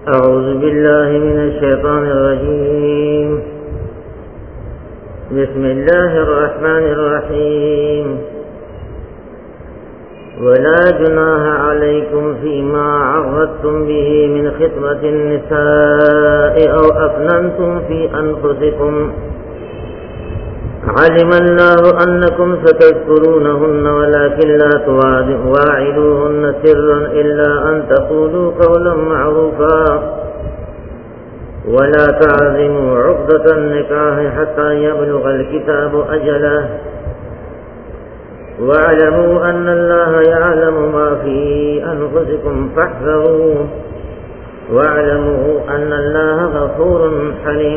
أعوذ بالله من الشيطان الرجيم. بسم الله الرحمن الرحيم. ولا جناح عليكم فيما عرضتم به من خطبة النساء أو أكننتم في أنفسكم علم الله أنكم ستذكرونهن ولكن لا تواعدوهن سرا إلا أن تقولوا قولا معروفا ولا تعزموا عقدة النكاح حتى يبلغ الكتاب أجله واعلموا أن الله يعلم ما في أنفسكم فاحذروه واعلموا أن الله غفور حليم.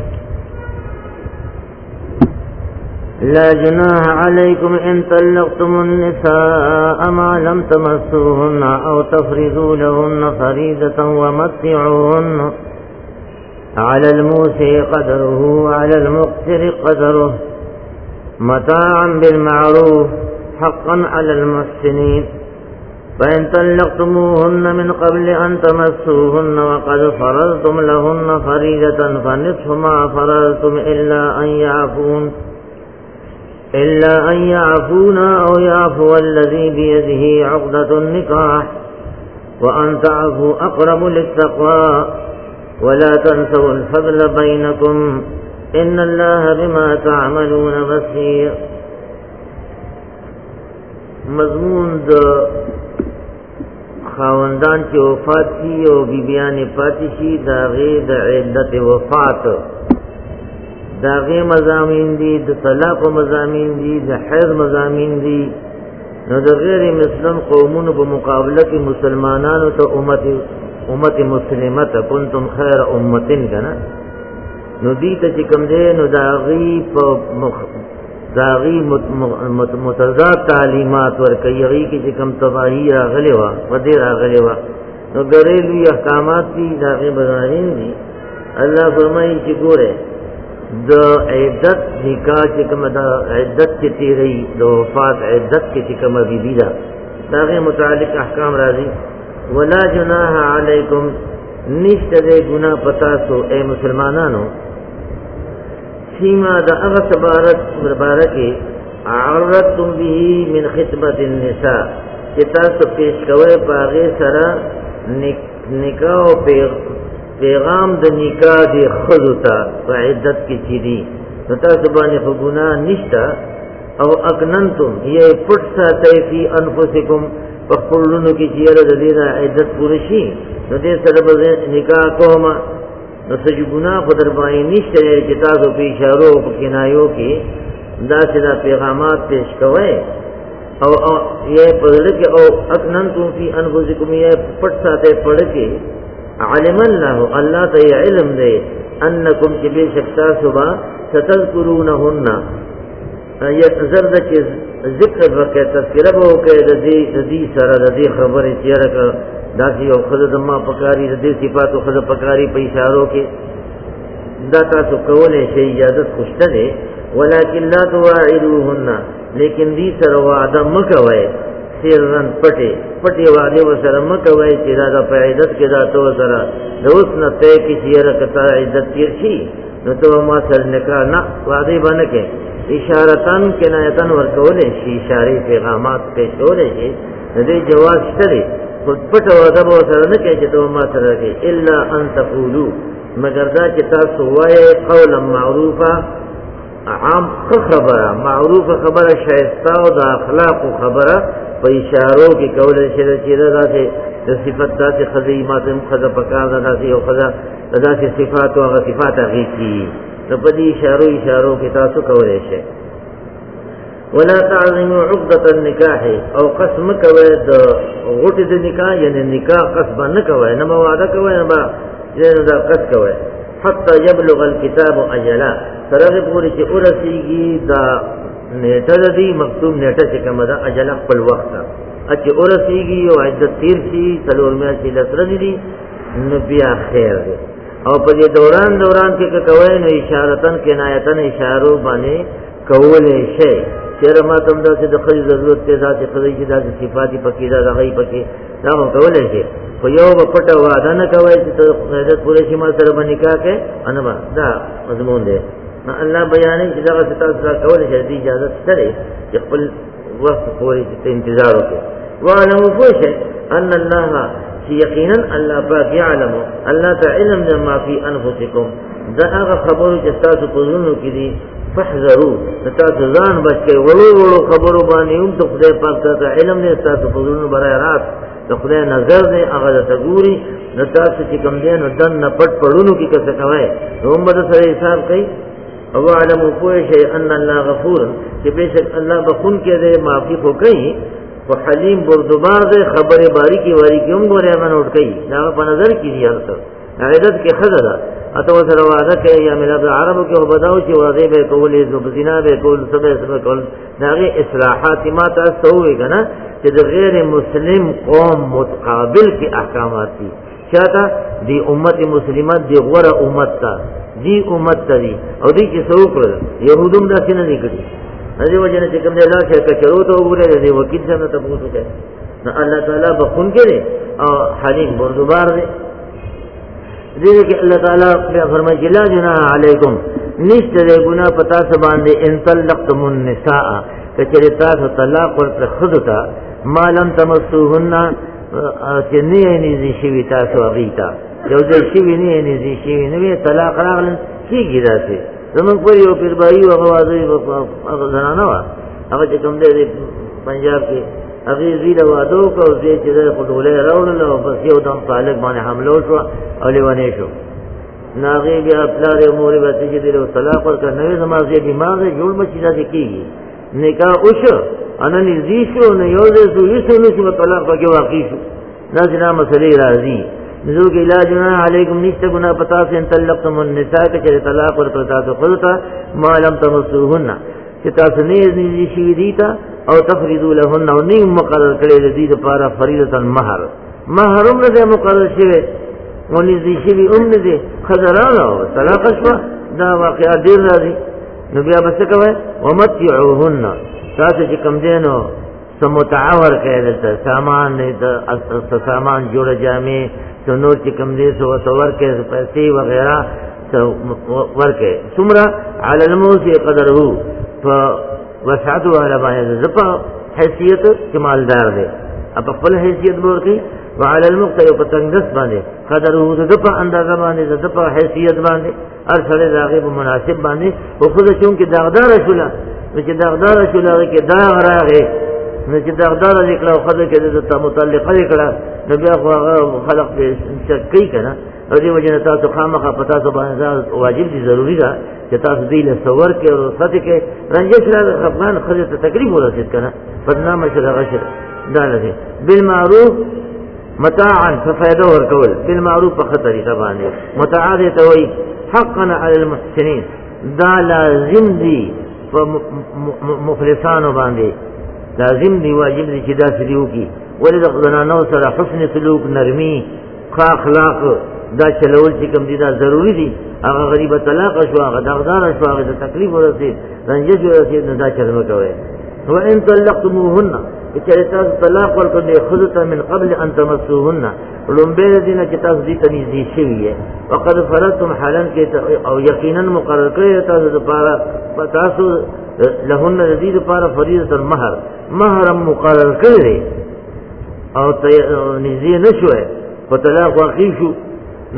لا جناح عليكم إن طلقتم النساء ما لم تمسوهن أو تفرضوا لهن فريضة ومتعوهن على الموسع قدره وعلى المقتر قدره متاعا بالمعروف حقا على المحسنين. فإن طلقتموهن من قبل أن تمسوهن وقد فرضتم لهن فريضة فنصف ما فرضتم إلا أن يعفون أو يعفو الذي بيده عقدة النكاح وأن تعفوا أقرب للتقوى ولا تنسوا الفضل بينكم إن الله بما تعملون بصير. مضمون د خاوندان چې وفات شي او بیبیان پاتې شي دا غي د عدت وفات دا غي مضامین دي، د طلاق مضامین دي، د حیض مضامین دي. نو د غیر مسلم قومونو په مقابله کې مسلمانانو ته امت مسلمه ته کنتم خیر امتن کنا نو دي ته چې کوم دی نو دا غي متضاد تعلیمات ورکوي. غي کې چې کوم تباہی راغلی و ودې راغلی و نو ګریلوی احکامات دي، دا غي مضامین دي. الله فرمایي چې ګوره د عدت نکاح چې کوم د عدت کې تیری د وفات عدت کې چې کوم بیبی دا داغه متعلق احکام راځي. ولا جناح علیکم نشته د ګناه پتا سو اے مسلمانانو سیما د هغه تبارک مبارکه عرضتم به من خطبه النساء چې تاسو پیش کوئ پاغه سره نکاح او پیغام د نکاح دی خذتا په عدت کې چي دي نو تاسو باندې خو ګناه نشته. او اکننتم یې پټ ساتئ فی انفسکم په خپلونو کې چې د دې عدت پوره شي نو دې سره به نکاح کوم نو څه ګناه خو در باندې نشته چې تاسو په اشارو په کنایو کې دا سره پیغامات پیش کوئ او یې په دې کې او اکننتم فی انفسکم یې پټ ساتئ پړ کې علم الله ته علم دی انکم چې به شکتا صبح ستذکرونهن یذرد چې ذکر وکړه تذکرہ وکړه د دې سره د دې خبرې چې راکړه داسې یو خدای د ما پکاري د دې صفاتو خدای پکاري په اشارو کې دا تاسو کولای شئ اجازه خوشته ده ولکن لا تواعدوهن لیکن دې سره وعده مکوئ سرن پټي وعده وسره مکوئ چې دا په عدت کې دا تو سره د اوس نه ته کې چې راکتا عدت تیر شي نو ته ما سره نکاح نه وعده باندې کې اشارتن کنایتن ورکولې شي اشاره پیغامات پېښولې شي د دې جواز شته پټ وعده وسره نه کې چې ته ما سره کې الا ان تقولوا مگر دا چې تاسو وایي قولا معروفا عام خبره معروف خبره شایسته او د اخلاق خبره په اشارو کې کولای شي چې دا د صفات ذات خزي ماته خزه پکار ده چې او خزه ذات صفات او صفات هغه کی په دې اشارو کې تاسو کولای شئ. ولا تعظموا عقدة النکاح او قسم کوي د غټ د نکاح یعنی نکاح قسم نه کوي نه وعده کوي نه با دا قسم کوي حتى يبلغ الكتاب اجلا سره پوری چې ورسیږي دا نیټه دی مکتوب نیټه چې کومه ده اجل خپل وخت چې ورسیږي او عدت تیر شي څلور میاشتې لسره دي نو بیا خیر دی. او په دې دوران کې کوي نو اشارتن کنایتن اشارو باندې کولې شي چیرې ما تم دا چې د خځې ضرورت ته ذات خځې چې د صفاتي پکې دا غي پکې دا هم کولای شي خو یو په پټه وعده نه کوي چې ته عزت پوره شي ما سره باندې نکاح کې انما دا مضمون دی نو الله بیانې چې دا ستاسو سره کول شي اجازه شته چې خپل وخت پورې چې انتظار وکړي وعلموا فوشه ان الله یقینا الله پاک يعلم الله تعلم ما في انفسكم دا هغه خبرو چې تاسو په زړونو کې دي فاحذروا تاسو ځان بچ کړئ ورو خبرو باندې هم ته خدای پاک ته علم نه تاسو په زړونو برای راست د خدای نظر دی هغه ته ګوري نو تاسو چې کوم دی نو دن نه پټ پړونو کې څه کوي هم به سره حساب کوي او علموا فوشه ان الله غفور چې بشک الله بخون کې دی معافي خو کوي خو حلیم بردبار دے خبر باریکی واریکی هم گوری من اٹھ گئی ناغا پا نظر کی دی حالتا عیدت کے خضر اتو سر وعدہ کے یا ملاب عربو کے بداو چی واضح بے کولی زبزینا بے کول سبے کول ناغی اصلاحاتی ما تاستا ہوئی کنا چی دی غیر مسلم قوم متقابل کی احکامات تی چاہتا دی امت مسلمت دی غور امت تا دی امت تا دی او دی چی سوکر یهودم دا سینہ دی کری ندی وجہ نے چکم دے لاش ہے کچرو تو بولے دے وکیل سے نہ تپوسو کہ نہ اللہ تعالی بخون کے دے اور حلیم بردبار دے دے کہ اللہ تعالی فرمائے کہ لا جناح علیکم نشت دے گناہ پتا سے باندھے ان طلقتم النساء کہ چرتا طلاق پر خذتا ما لم تمسوهن چنی نی شوی تاسو غیتا جو دے شوی نی شوی نی طلاق راغلن کی گدا سے زمون پر یو پیر بھائی او غوازی هغه زنانه وا هغه چې کوم دی پنجاب کې هغه زیاده وادو کو چې د خډولې راوړل او بس یو دم طالب باندې حمله شو او لیوانې شو ناغي بیا پلار موري وته چې د طلاق ورکړ نوې زمازه دماغ جوړ مچې راځي کیږي نکاح وشو ان نزي شو نه یو د سولې چې طلاق پکې واقع شو دا جنا مسلې راځي نزول کے علاج علیکم نیشت گناہ پتا سے ان طلقتم النساء کے چلے طلاق اور پتا تو خودتا ما لم تمسوهن چتا سنیز نیزی شویدیتا او تفریدو لهن او نیم مقرر کرے لدید پارا فریدتا مہر مہر ام ندے مقرر شوے و نیزی شوی ام ندے خضرانا ہو طلاق شوا دا واقعات دیر رازی نبیا بسکوئے ومتعوهن تاسے چکم دینو سمتعور کہہ دیتا سامان جوڑ جامع تو نور چکم دے سو ورکے پیسے وغیرہ ورکے سمرا علی الموسی قدر ہو وسعت والا باندې زپا حیثیت کمالدار دے اب خپل حیثیت بول کی وعلى المقتر پتنگس باندې قدر ہو زپا اندازہ باندې زپا حیثیت باندې هر سره راغب مناسب باندې او خود چون کې داغدار شولا چې داغدار شولا کې داغ راغی نو چې دغدار لیکل او خدای کې د متعلق لیکل نو بیا خو خلق دې چکی کنه او دې وجه تاسو خامخا پتا ته باندې واجب دي ضروری ده چې تاسو دې له صور کې او صد کې رنجش را خپل خدای ته تکلیف ورسید کنه بدنامه شر غشر دا لږه بالمعروف متاعا ففائده ورکول بالمعروف په خطرې باندې متعاده ته وي حقا على المحسنين دا لازم دي مخلصانو باندې لازم دی واجب دی چې دا سلیو کی ولې د زنانو سره حسن سلوک نرمي ښه اخلاق دا چلول چې کوم دي دا ضروری دي هغه غریب طلاق شو هغه دغدار شو هغه تکلیف ورسید رنجش ورسید نه دا چرمه کوي و ان طلقتموهن چې تاسو طلاق ورکړئ خذت من قبل ان تمسوهن لومبه دینه چې تاسو دې تنیزي شوی وقد فرضتم حالا کې او یقینا مقرر کړی تاسو لپاره تاسو لهن الذين لپاره فریضه المهر مہر مقرر کړی او نزی نشوه په طلاق واقع شو نو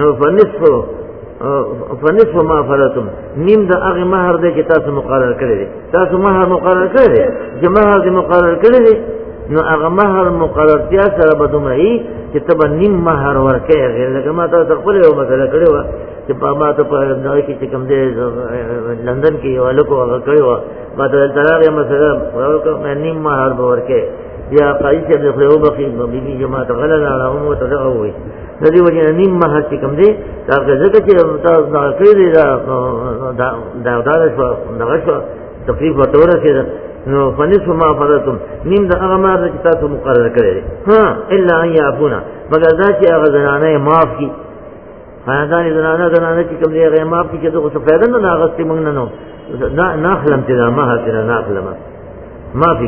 فنصف ما فرضتم نیم د هغه مہر دی چې تاسو مقرر کړی تاسو مہر مقرر کړی چې مہر دې مقرر کړی نو هغه مہر مقررتیا سره به دومره چې تب نیم مہر ورکې غیر لکه ما تاسو خپل یو مسله کړی و چې په ما ته په دغه کې چې کوم دی لندن کې یو لکو هغه کړی و ما ته طلاق یې مسله ورکړ مې نیم مہر به ورکې یا قایص دې خو یو بخي بیبي جماعت غلط راغوم او تدغه وي د دې وجه نیم مہر چې کوم دی دا ځکه چې تاسو دا کړی دا شو دغه شو تکلیف ورته رسید نو فنصف ما فرضتم نیم د هغه مہر چې تاسو مقرر کړی ها الا ان يعفونا مگر دا چې هغه زنانه معاف کی خاندان زنانه چې کوم دی هغه معاف کی چې څه فائدہ نه اغستې موږ نه نو ناخلم تیرا مہر تیرا ناخلم معافی کی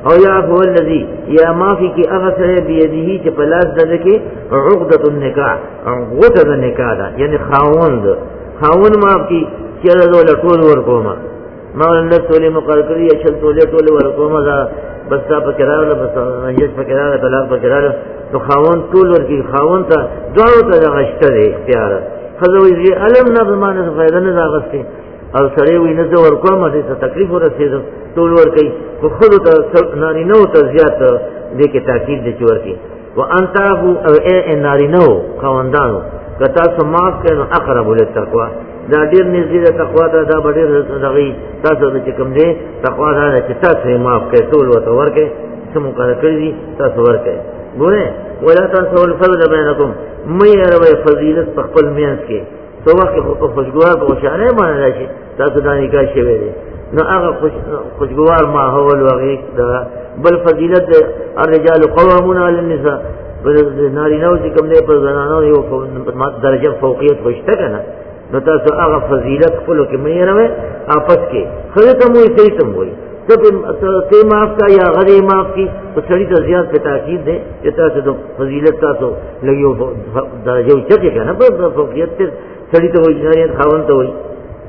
او یعفو الذی یا معافی کی اغسر بیدیهی چه پلاس دلکی عقدت النکاح غوطه دا نکاح دا یعنی خاوند معاف کی چیرہ دولا طول ورکوما مولا لس تولی مقرر کری یا چل تولی طول ورکوما دا بستا پا کرارا بستا انجش پا کرارا طلاق پا کرارا تو خاوند طول ورکی خاوند تا دوارو تا دا غشتا دے اختیارا خضوی علم نا بمانا فائدہ ندا غستی او سړی وی نه زور کوم دې ته تکلیف ورسېد ټول ور کوي خو خود ته ناری نو ته زیات دې کې تاکید دې چور کی وانت ابو اے ناری نو خواندانو کتا سماس کنه اقرب للتقوا دا ډیر نږدې تقوا دا ډیر دغې تاسو چې کوم دې تقوا دا چې تاسو معاف کړئ ټول ورته ورکې سمو کار کوي تاسو ورکې ګوره ولا تاسو الفضل بینکم مې روي فضیلت په خپل میانس کې تو وقت خوشگوار په خوشاله باندې راشي تاسو دا نکاح شوی دی نو هغه خوشگوار ماحول وغیرہ دا بل فضیلت الرجال قوامون علی النساء نارینه چې کوم دی په زنانو یو درجه فوقیت وشته کنه نو تاسو هغه فضیلت خپل کې مې راوي آپس کې خله ته مو یې ته وایي ته معاف کا یا غری معاف کی تو سړی ته زیات په تاکید دی چې تاسو د فضیلت تاسو لګیو درجه وچته کنه په فوقیت سړی ته وایي جنریت خاوند ته وایي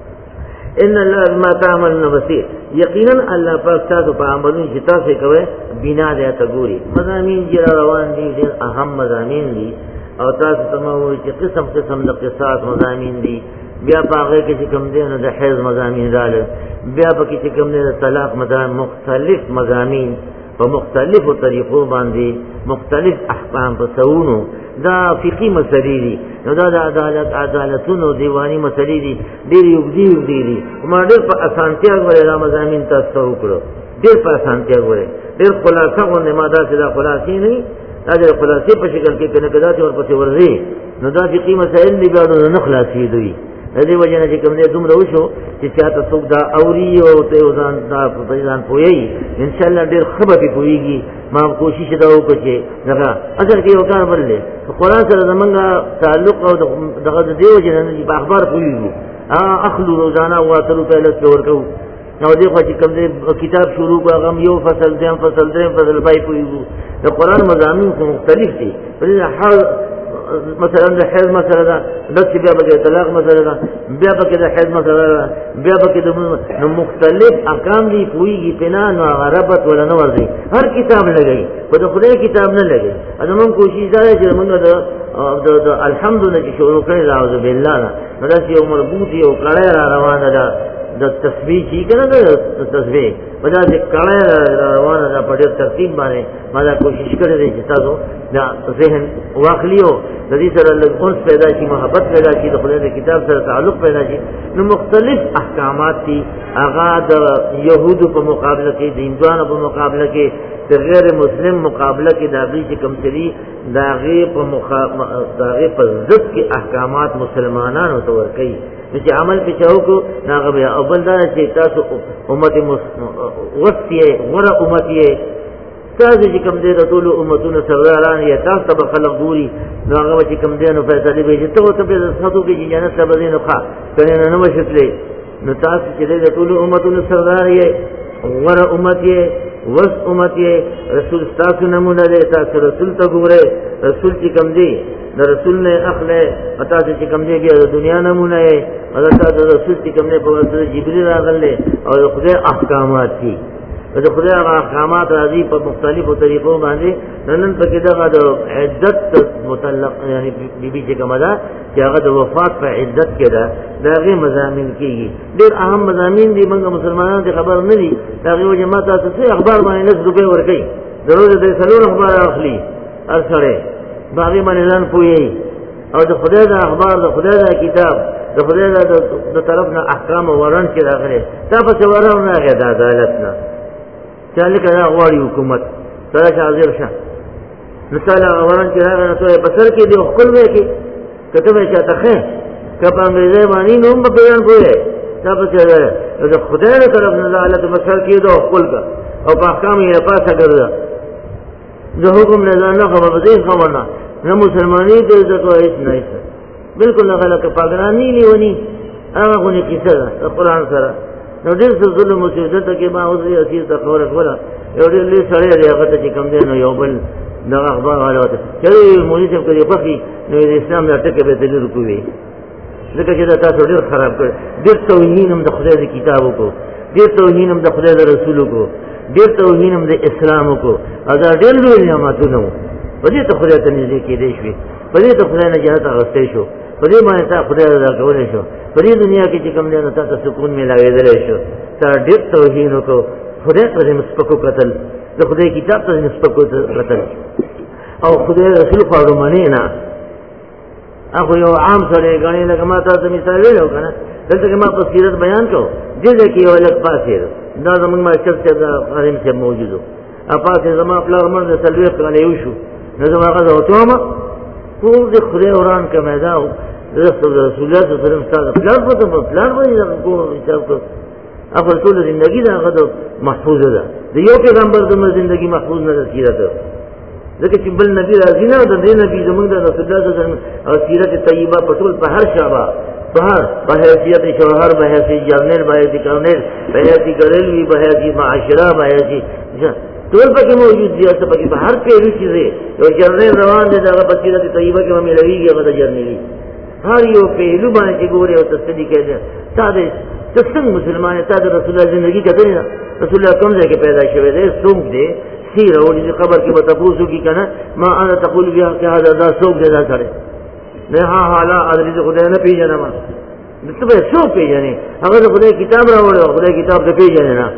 ان الله ما تعملون بصیر یقینا الله پاک تاسو په عملونو چې تاسو کوي بنا دې ته ګوري مضامین جرا روان دي ډېر اهم مضامین دي او تاسو ته وایي چې قسم د قصاص مضامین دي بیا پاغه کې چې کوم دي نو د حیض مضامین رااله بیا پکې چې کوم دي د طلاق مضامین مختلف مضامین په مختلفو طریقو باندې مختلف احکام په سونو دا فقهي مسلې دي نو دا د عدالتونو دیوانی مسلې دي ډېر یو دي ما ډېر په اسانتیا غوړې را مضامین تاسو وکړو ډېر په اسانتیا غوړې ډېر خلاصه غوښنه ما دا چې دا خلاصې نه دا د خلاصې په شکل کې کنه کدا چې ورپسې ورځي نو دا فقهي مسائل دي بیا نو خلاصې دي دې وجنه چې کوم دې دومره وشو چې چاته څوک دا اوري او ته ځان دا په ځان پوي ان شاء الله ډېر خبر به پويږي ما کوشش دا وکړم چې دا اصل کې یو کار بللې قرآن سره زمونږه تعلق او دغه دې وجنه په اخبار پويږي اخلو روزانه واتلو په لته ورکو نو دې خو چې کوم دې کتاب شروع غم یو فصل دیم فصل پای پويږي د قرآن مضامین مختلف دي هر مثلا د حیض مسله ده دغه بیا به طلاق مسله ده بیا به د حیض مسله ده بیا به د مختلف احکام دي کوئی پنا نو غربت ولا نو ورځي هر کتاب لګي په د خدای کتاب نه لګي ادمون کوشش دا چې موږ د الحمدلله چې شروع کړی راوځو بالله نو دا یو مربوط یو کړه را روانه ده د تسبیح چې کنه د تسبیح ودا چې کړه روانه ده په ډېر ترتیب باندې ما دا کوشش کړې چې تاسو دا ذهن واخلیو د دې سره لږ پیدا شي محبت پیدا شي د خدای د کتاب سره تعلق پیدا شي نو مختلف احکامات دي هغه د يهودو په مقابله کې د هندوانو په مقابله کې د غیر مسلم مقابله کې د هغې چې کوم چلی د هغې په ضد کې احکامات مسلمانانو ته ورکوي چې عمل په چاو کو ناغه بیا اول دا چې تاسو امت وصیه ور امتیه تاسو چې کوم دې د ټول امتونو سرداران یا تاسو به خلق ګوري ناغه چې کوم دې نو فیصله به چې ته په ساتو کې جنت ته به نه ښه کنه نه وشتلې نو تاسو چې د ټول امتونو سردار یې ور امتیه وس امتیه رسول تاسو نمونه دې تاسو رسول ته ګوره رسول چې کوم دې د رسول نه اخله اته چې کوم دی بیا د دنیا نمونه یې حضرت د رسول چې کوم نه په واسطه جبرئیل راغله او د خدای احکامات دي د خدای احکامات راځي په مختلفو طریقو باندې نن په کې دغه د عدت متعلق یعنی بیبي چې کومه ده چې هغه د وفات په عدت کې ده دغه مضامین کېږي ډېر اهم مضامین دي موږ مسلمانانو ته خبر نه دي دغه وجه ما تاسو څه اخبار باندې نس روپے ورکړي ضرور دې سلور اخبار اخلي ارسره باغی باندې ځان پوي او د خدای د اخبار د خدای د کتاب د خدای د طرف نه احکام ورن کې راغلي تاسو ورن نه غي د عدالت نه چاله کړه غواړي حکومت سره حاضر شه مثلا ورن کې راغله ته بسر کې دی خپل وې کې کته چې تاخه کپه انګريزي باندې نوم په بیان کوی تاسو چې د خدای د طرف نه عدالت مسر کې دو خپل کا او په احکام یې پاسه ګرځا د حکم نه نه خبر نه نه مسلمانی ته عزت وایي نه بالکل نه غلط پاګرانی لیونی هغه غونې کیسه ده قرآن سره نو ډېر ظلم وشو دلته کې ما اوس اسیر ته خبره کوله یو ډېر لوی سړی دی هغه ته چې کوم دی نو یو بل دغه اخبار والا ورته چې مولوي صاحب که دې خوښي نو د اسلام دا ټکي به دلیل وکوي ځکه چې دا تاسو ډېر خراب کړ ډېر توهین هم د خدای د کتاب وکړو ډېر توهین هم د خدای د رسول وکړو ډېر توهین هم د اسلام وکړو او دا ډېر لوی نعمتونه وو په دې ته خدای ته نږدې کېدی شوې په دې ته خدای نه جنت اخیستی شو په دې باندې تا خدای رضا کولی شو په دې دنیا کې چې کوم دی نو تا ته سکون میلاوېدلی شو تا ډېر توهین وکړو خدای ته دې سپکو کتل د خدای کتاب ته دې سپکو کتل او خدای رسول خواږه منې نه اخو یو عام سړی ګڼې لکه ما تاسو مثال ویلو که نه دلته کې ما په سیرت بیان کړو دې ځای کې یو هلک پاسېد دا زمونږ ماسټر صاحب د خادم صاحب موجود و پاسې زما پلار مړ د 40 کاله یو شو نو زما هغه زه ورته وم ټول د خدای وران کمی دا رسول الله صلی الله علیه وسلم ستا د پلار پلار باندې دغه کور حساب کړ اخو ټوله زندګي د هغه د محفوظه ده د یو پیغمبر زموږ زندګي محفوظ نه ده سیرت ځکه چې بل نبی راځي نه د دې نبی زموږ د رسول الله صلی الله علیه وسلم او سیرت طیبه په ټول په هر شعبه په حیثیت شوهر به حیثیت جرنیل به حیثیت کرنیل به حیثیت ګریلوي به حیثیت معاشره به حیثیت ټول پکې موجود دي اته پکې په هر پهلو کې دی یو جرنیل روان دی دغه په سیرت طیبه کې هم لويږي هغه د جرنیلي هر یو پهلو باندې چې ګوري او تصدیق کوي تا دې څنګه مسلمان ته د رسول الله زندگی کتل نه رسول الله کوم ځای کې پیدا شوی دی څوک دی سیر او دې قبر کې متفوسو کی کنه ما انا تقول بیا که دا څوک دی دا سره نه حالا ادري خدای نه پیژنه ما دته به څوک پیژنه هغه خدای کتاب راوړو خدای کتاب ته پیژنه نه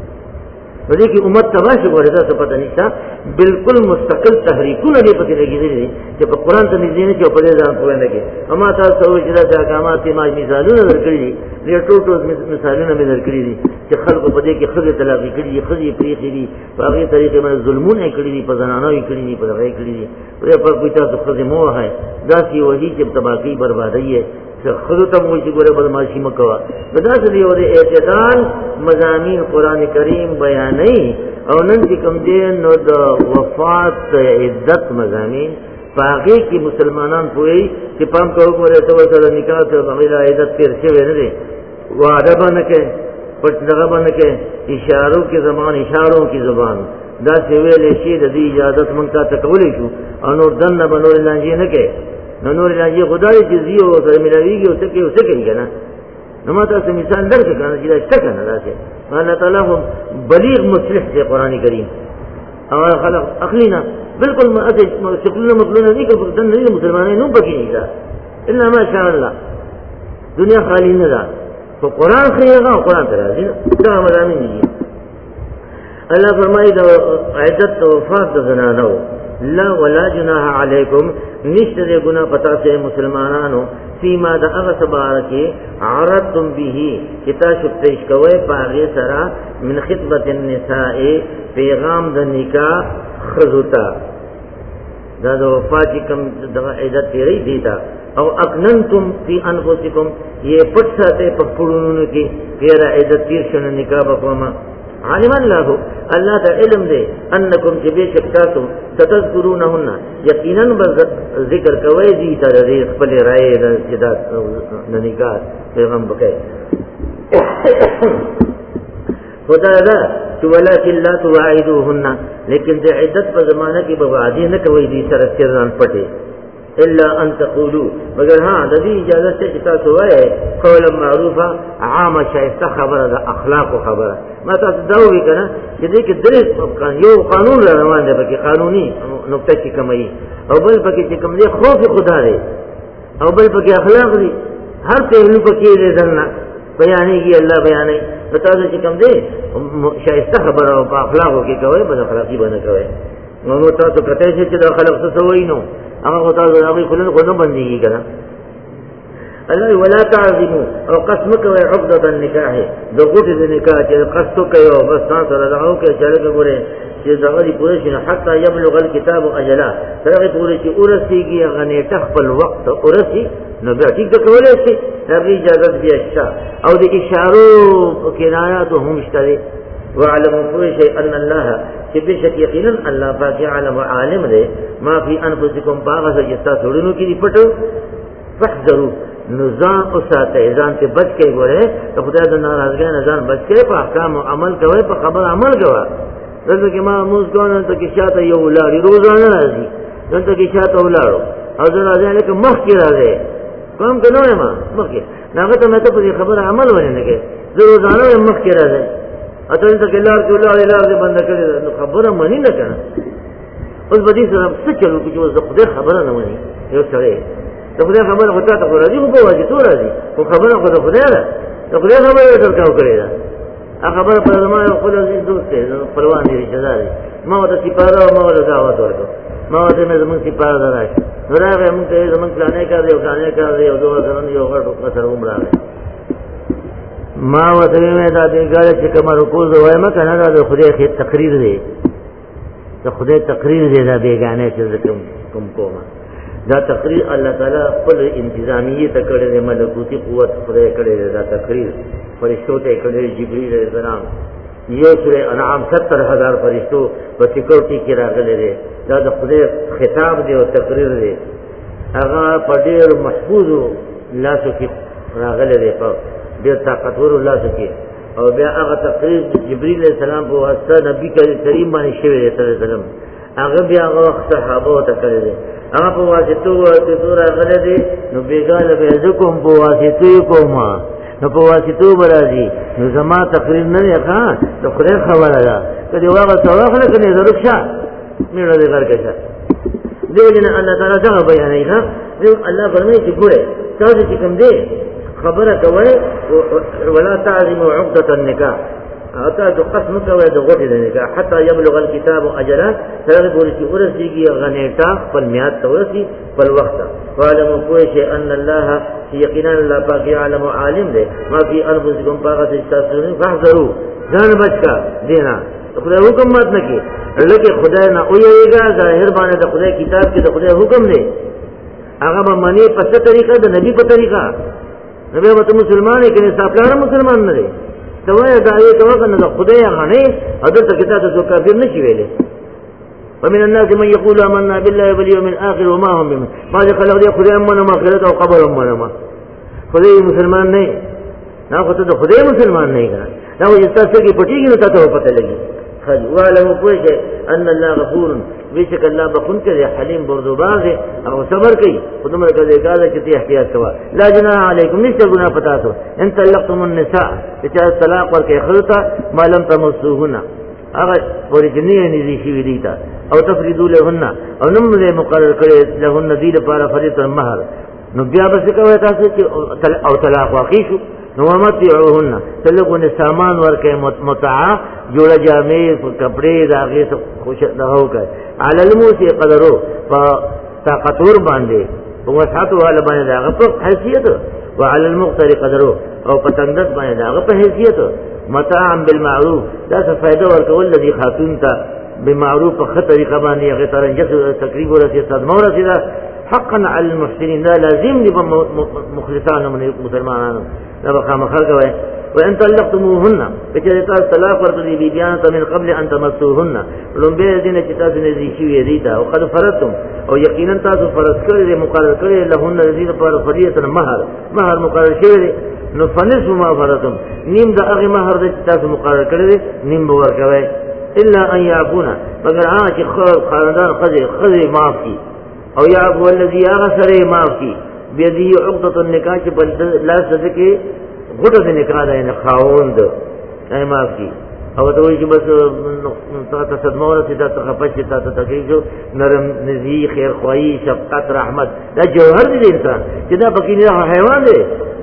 بلکې کې امت تباہ شو ورته څه پته نشته بالکل مستقل تحریکونه دې پکې لګېدلې دي چې په قران ته نږدې نه چې په دې ځان پوهه نه کې اما تاسو چې دا احکامات ما مثالونه درکړي دي ډېر ټوټو مثالونه مې درکړي دي چې خلکو په دې کې خزه تلاقي کړي دي خزه پریخي دي په هغه طریقې باندې ظلمونه کړي دي په زنانو یې کړي دي په هغه کړي دي په کوئی تاسو خزه مو ہے دا سی وਹੀ چې تباہی بربادي ہے خود ته مو چې ګوره بدمعشي مکوا دا څه دی او د اعتدال مضامین قران کریم بیانې او نن چې کوم دی نو د وفات عدت مضامین باقي کې مسلمانان پوي چې پام کوو ګوره ته سره نکاح ته بغیر عدت تیر شوی نه دی وعده باندې کې پټ دغه باندې کې اشارو کې زبان اشارو کې زبان دا څه ویلې شي د دې اجازه مونږ ته کولې شو او نور دنه بنور لانجې نه کې نور لږه خدای چې زیو سره ملويږي او څه کې څه کوي کنه نو ما تاسو مثال درته کنه چې دا څه کنه راځي الله تعالی هم بلیغ مصلح دی قران کریم او خلق اخلینا بالکل ما اته شکلنا مطلوبه دي چې د نړۍ مسلمانانو نو پکې نه الا ما شاء الله دنیا خالی نه ده تو قران خيغه قران ته راځي دا مضامین دي الله فرمایي دا عدت وفات د زنانو لا ولا جناح علیکم نشته دې ګناه پتا سے مسلمانانو فيما دا هغه سبار کې عرضتم به کتا شو پیش کوي پاغه سرا من خطبه النساء پیغام د نکاح خذوتا دا د وفات کم د عدت لري دیتا او اکننتم فی انفسکم یہ پټ ساته په پړونو کې غیر عدت تیر شنه نکاح وکوما علم الله الله ته علم دی انکم چې بشکتاسو ستذکرونهن یقینا ذکر کوي دي تر دې خپل رائے د جدات د نکاح پیغام وکړي خدا دا چې ولکن لا توعدوهن لیکن د عدت په زمانہ کې به وعده نه کوي دي سره سران پټي الا ان تقولوا مگر ها د دې اجازه چې تاسو وایي قول معروفه عام شایسته خبره د اخلاق خبره ما تاسو دا وی کنه چې دې کې درې یو قانون روان دی پکې قانوني نقطه چې کومي او بل پکې چې کوم دی خوف خدا دی او بل پکې اخلاق دی هر پهلو پکې دې درنه بیانې کی الله بیانې تاسو چې کوم دی شایسته خبره او په اخلاقو کې کوي بل اخلاقی باندې کوي نو تاسو کته چې د خلق څه وایي نو هغه تاسو هغه خلل خو نه بنديږي کنه الله ولا تعظموا او قسم کوي عقده النکاح د غوټه د نکاح چې قصد کوي او بس تاسو راځو کې چلے ګوره چې دغه دی پوره شنه حتی يبلغ الكتاب اجلا ترغه پوره چې ورسیږي هغه نیټه خپل وخت ورسی نو بیا ټیک کولای شي دغه اجازه بیا شته او د اشارو کنایات هم شته وعلموا كل شيء ان الله بشك يقينا الله پاک علم عالم دے ما فی انفسکم باغ سے جتا سوڑنو کی پټو فحذروا نظام اوساته ځان ته بچ کې ګوره ته خدای د ناراضګۍ نه ځان بچ کې په احکام او عمل کوي په خبر عمل کوي دلته کې ما موږ کوو ته کې شاته یو ولاري روزانه راځي دلته کې شاته ولارو او دا راځي لکه مخ کې راځي کوم کنه ما مخ کې هغه ته مته په خبر عمل ونه نه کې زه روزانه مخ کې راځي اته ته کې لار کې لار دې بند کړي خبره مانی نه کنه اوس به دې سره څه چلو چې زه خدای خبره نه مانی یو سره ته خدای خبره هوتا ته راځي خو په واجب تو راځي خو خبره خو ته خدای ده ته خدای خبره تر کاو کړی ده هغه خبره په زما یو خپل عزیز دوست دی پروان دی رشتہ دار ما ته سپاره او ما له دعوت ورکړ ما ته مې زمون سپاره دراشي نو راغی موږ ته زمون پلانې کار دی او پلانې کار دی او دوه ځان یو غټ سره عمر راغی ما وته مې دا دې ګاله چې کوم رکوع وایم کنه دا د خدای خې تقریر دی د خدای تقریر دی دا بیگانه چې کومه دا تقریر الله تعالی خپل انتظامیه ته کړی دی ملکوتی قوت خدای کړی دی دا تقریر فرشتو ته کړی جبرئیل علیہ السلام یو سورہ انعام 70000 فرشتو په سکیورټي کې راغلي دي دا د خدای خطاب دی او تقریر دی هغه په ډېر محفوظ لاسو کې راغلي دي په ډېر طاقتور لاسو کې او بیا هغه تقریر جبرئیل علیہ السلام په واسطه نبی کریم باندې شوی دی صلی الله علیه وسلم هغه بیا هغه صحابه ته کړی دی هغه په واسطه راغلي دي نو بیګاله به ځکوم په واسطه کومه نو په واسطو برازي نو زما تقریر نه ښه ته خدای خبره ده کله واغه توخله کني ضرور شه میړه دې ورکشه دیو جن الله تعالی څنګه بیانای ښه الله فرمایي چې ګوره تاسو چې کوم دې خبره کوي ولا تعظم عقده النکاح اته د قسم کوي د غوټې د نکاح حتی يبلغ الكتاب اجله تر پورې چې ورسیږي غنیټه خپل میاد ته ورسي خپل وخت وعلم کوشي ان الله یقینا الله پاک علم عالم دی ما فی انفسکم پاک استاسون فاحذروا ځان بچا دینا خدای حکم مات نه کی لکه خدای نه اویږي ظاهر باندې د خدای کتاب کې د خدای حکم دی هغه به معنی په څه طریقه د نبی په طریقه نبی به مسلمان کې صاحب مسلمان نه دی توای دا یو توګه نه خدای غني او دغه کتاب ته کافر نشي ویلې ومن الناس من يقول آمنا بالله واليوم الآخر وما هم بمؤمنين ما خلق دي خدای امنه ما خلق او قبر امنه ما خدای مسلمان نه نه خو ته خدای مسلمان نه کړه دا یو تاسو کې پټیږي نو تاسو پته لګي خج وعلم کوشي ان الله غفور بیشک الله بخون کې حلیم بردوباغ او صبر کوي خدمت کوي کاله چې احتیاط کوا لا جناح علیکم نشته ګناه پتا تو ان طلقتم النساء چې طلاق ورکې خلطه ما لم تمسوهن هغه ورجنی نږدې شي وی تا او تفریدو لهن او نم له مقرر کړي لهن ذی لپاره فریضه المهر نو بیا به څه کوي تاسو چې او طلاق واقع شو نو متعوهن تلقون سامان ورکه متعا جوړه جامې کپڑے داغه خوش نه هوکړي علی الموسی قدرو طاقتور باندې وسعت والا باندې داغه په حیثیت وعلى المقتر قدرو او پتندت باندې داغه په حیثیت متاعا بالمعروف دا څه فائدہ ورکول الذي خاتون ته بمعروف په خطر طریقه باندې هغه ترنجس تقریبا ورته صدمه ورته حقا على المحسنين لا لازم دي مخلصان من مسلمانانو دا بخا مخر کوي وان طلقتموهن بچې تاسو طلاق ورته دي بیان ته من قبل ان تمسوهن لومبه دینه چې تاسو نه دي شي دي تا او قد فرضتم او یقینا تاسو فرض کړی مقرر کړی لهن الذين پر فریضه مہر مقرر شوی نو فنصف ما فرضتم نیم د هغه مہر د تاسو مقرر کړی نیم ورکوي الا ان يعفون مگر هغه چې خاندان خزي معاف کی او يعفو الذي اغسر معاف کی بيدي عقدة النکاح چې بل لا صدقه غټه د نکاح د خاوند اي معاف کی او ته وایي چې بس تاسو صدمه ورته تاسو خپش تاسو تکلیف نرم نزي خیر خوایي شفقت رحمت دا جوهر دی انسان چې دا پکې نه حیوان دی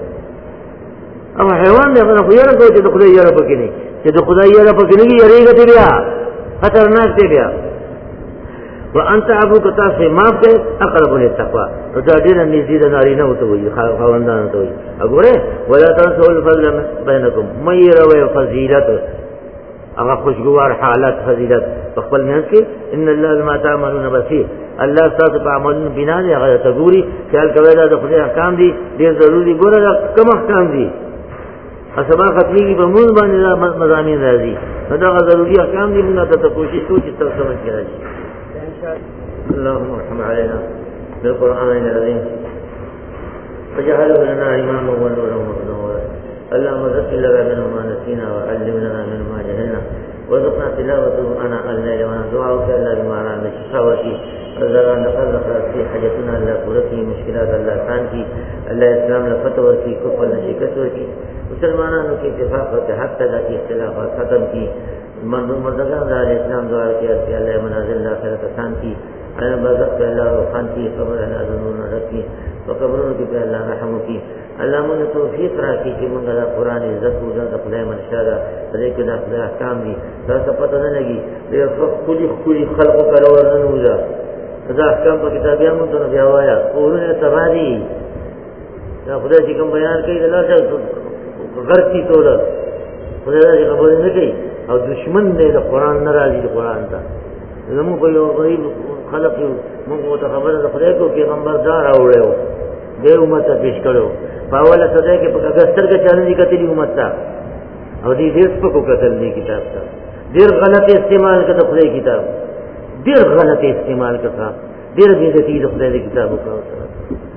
او حیوان دی هغه خو یې راځي چې خدای یې را پکې نه چې خدای یې را پکې نه یریږي ته بیا خطرناک دی بیا وانت ابو کتا سے معاف دے اقرب للتقوى تو دا دین نزيد نارینه وته وي خواندان ته وي وګوره ولا تنسوا الفضل بينكم ميروا فضیلت هغه خوشګوار حالت فضیلت خپل میانس کې ان الله ما تعملون بصير الله تاسو په عملونو بنا دی هغه ته ګوري خیال کوي دا د خدای احکام دي ډیر ضروری ګوره کوم احکام دي اسبا ختمي په مون باندې مزامین راځي دا ضروری احکام دي موږ ته کوشش کوو چې تاسو سمجھ کړئ اللهم ارحم علينا بالقرآن العظيم وجعله لنا إماما ونورا ونورا اللهم ذكر لنا ما نسينا وعلمنا منه ما جهلنا وارزقنا تلاوته أناء الليل وندعوك إلا بما على الشهوة رضا نخلق في حاجتنا الله قرتي مشكلات الله خانتي الله اسلام لفتور کی کفر نشکتور کی مسلمانانوں کی اتفاق و اتحاد تک کی اختلافات ختم کی مردگان دار اسلام دعا کیا کہ اللہ منازل آخرت آسان کی اللہ برزق پہ اللہ خانتی قبر اللہ ذنون رکھی وقبروں کی پہ اللہ رحم کی اللہ مجھے توفیق راکی کہ منگلا قرآن عزت و ذات خدای منشادا لیکن اخلاق احکام دی ذات پتہ نہ لگی کلی خلق کرو ورنوزا دا احکام په کتابیان مونږ ته بیا وایا اورونه تبادی دا خدای چې کوم بیان کوي دا لاته غرتی توله خدای دا خبر نه کوي او دشمن دی د قران نه راځي د قران ته زموږ په یو غریب خلق موږ ته خبره د خدای کو پیغمبر دا راوړیو د امت ته پیش کړو په اوله صدای کې په اگستر کې چانه دي کتلی امت ته او دې دې سپکو کتل دي کتاب ته ډیر غلط استعمال کړه خدای کتاب ډیر غلط استعمال کړه ډیر دې دې خدای کتابو کا